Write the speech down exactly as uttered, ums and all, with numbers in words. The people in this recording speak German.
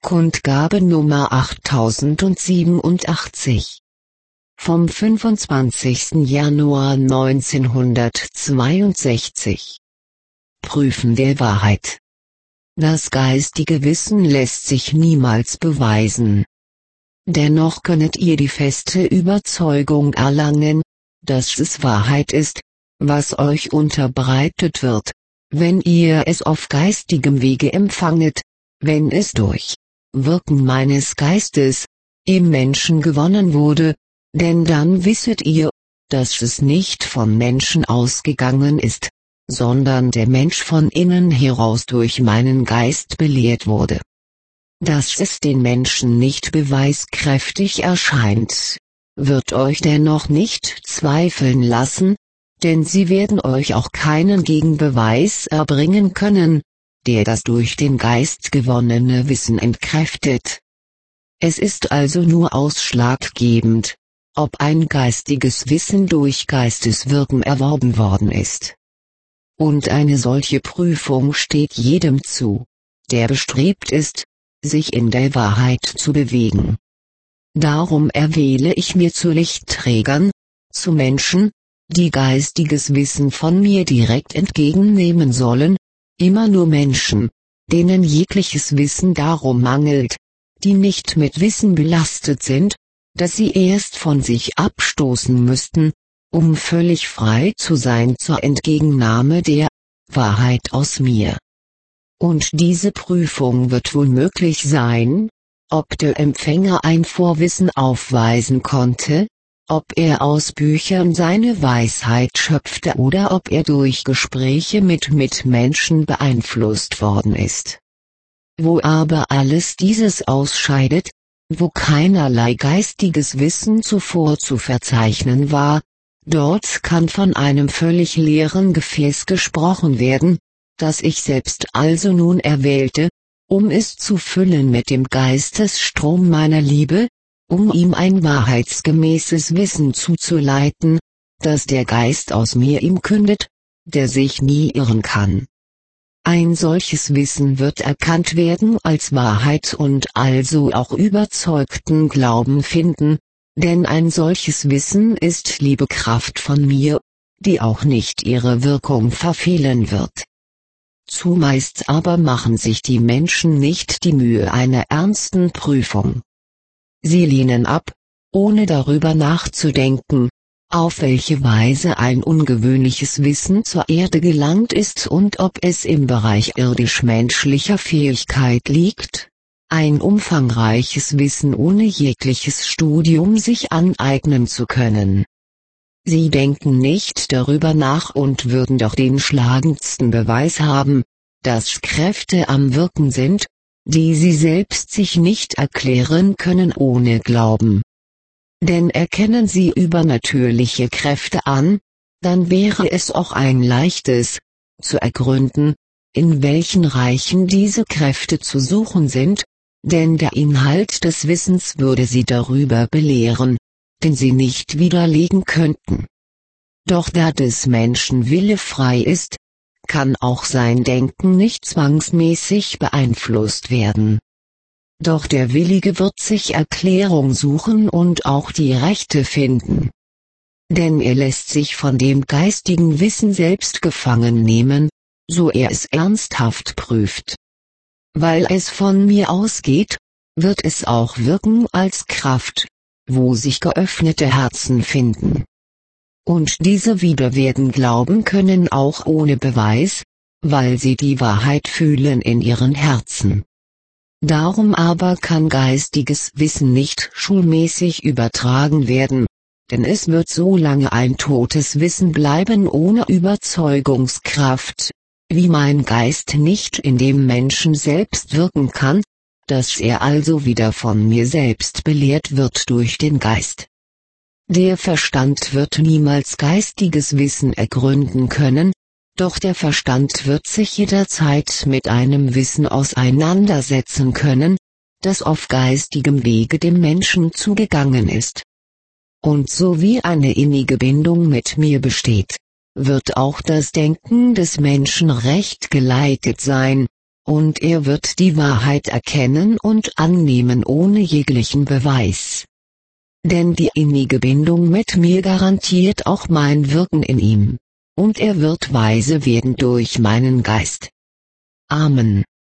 Kundgabe Nummer achttausendsiebenundachtzig. Vom fünfundzwanzigsten Januar neunzehnhundertzweiundsechzig. Prüfen der Wahrheit. Das geistige Wissen lässt sich niemals beweisen. Dennoch könnet ihr die feste Überzeugung erlangen, dass es Wahrheit ist, was euch unterbreitet wird, wenn ihr es auf geistigem Wege empfanget, wenn es durch Wirken meines Geistes im Menschen gewonnen wurde, denn dann wisset ihr, dass es nicht vom Menschen ausgegangen ist, sondern der Mensch von innen heraus durch meinen Geist belehrt wurde. Dass es den Menschen nicht beweiskräftig erscheint, wird euch dennoch nicht zweifeln lassen, denn sie werden euch auch keinen Gegenbeweis erbringen können, der das durch den Geist gewonnene Wissen entkräftet. Es ist also nur ausschlaggebend, ob ein geistiges Wissen durch Geisteswirken erworben worden ist. Und eine solche Prüfung steht jedem zu, der bestrebt ist, sich in der Wahrheit zu bewegen. Darum erwähle ich mir zu Lichtträgern, zu Menschen, die geistiges Wissen von mir direkt entgegennehmen sollen, immer nur Menschen, denen jegliches Wissen darum mangelt, die nicht mit Wissen belastet sind, dass sie erst von sich abstoßen müssten, um völlig frei zu sein zur Entgegennahme der Wahrheit aus mir. Und diese Prüfung wird wohl möglich sein, ob der Empfänger ein Vorwissen aufweisen konnte, ob er aus Büchern seine Weisheit schöpfte oder ob er durch Gespräche mit Mitmenschen beeinflusst worden ist. Wo aber alles dieses ausscheidet, wo keinerlei geistiges Wissen zuvor zu verzeichnen war, dort kann von einem völlig leeren Gefäß gesprochen werden, das ich selbst also nun erwählte, um es zu füllen mit dem Geistesstrom meiner Liebe, um ihm ein wahrheitsgemäßes Wissen zuzuleiten, das der Geist aus mir ihm kündet, der sich nie irren kann. Ein solches Wissen wird erkannt werden als Wahrheit und also auch überzeugten Glauben finden, denn ein solches Wissen ist Liebekraft von mir, die auch nicht ihre Wirkung verfehlen wird. Zumeist aber machen sich die Menschen nicht die Mühe einer ernsten Prüfung. Sie lehnen ab, ohne darüber nachzudenken, auf welche Weise ein ungewöhnliches Wissen zur Erde gelangt ist und ob es im Bereich irdisch-menschlicher Fähigkeit liegt, ein umfangreiches Wissen ohne jegliches Studium sich aneignen zu können. Sie denken nicht darüber nach und würden doch den schlagendsten Beweis haben, dass Kräfte am Wirken sind, die sie selbst sich nicht erklären können ohne Glauben. Denn erkennen sie übernatürliche Kräfte an, dann wäre es auch ein leichtes, zu ergründen, in welchen Reichen diese Kräfte zu suchen sind, denn der Inhalt des Wissens würde sie darüber belehren, den sie nicht widerlegen könnten. Doch da des Menschen Wille frei ist, kann auch sein Denken nicht zwangsmäßig beeinflusst werden. Doch der Willige wird sich Erklärung suchen und auch die rechte finden. Denn er lässt sich von dem geistigen Wissen selbst gefangen nehmen, so er es ernsthaft prüft. Weil es von mir ausgeht, wird es auch wirken als Kraft, wo sich geöffnete Herzen finden. Und diese wieder werden glauben können auch ohne Beweis, weil sie die Wahrheit fühlen in ihren Herzen. Darum aber kann geistiges Wissen nicht schulmäßig übertragen werden, denn es wird so lange ein totes Wissen bleiben ohne Überzeugungskraft, wie mein Geist nicht in dem Menschen selbst wirken kann, dass er also wieder von mir selbst belehrt wird durch den Geist. Der Verstand wird niemals geistiges Wissen ergründen können, doch der Verstand wird sich jederzeit mit einem Wissen auseinandersetzen können, das auf geistigem Wege dem Menschen zugegangen ist. Und so wie eine innige Bindung mit mir besteht, wird auch das Denken des Menschen recht geleitet sein, Und er wird die Wahrheit erkennen und annehmen ohne jeglichen Beweis. Denn die innige Bindung mit mir garantiert auch mein Wirken in ihm. Und er wird weise werden durch meinen Geist. Amen.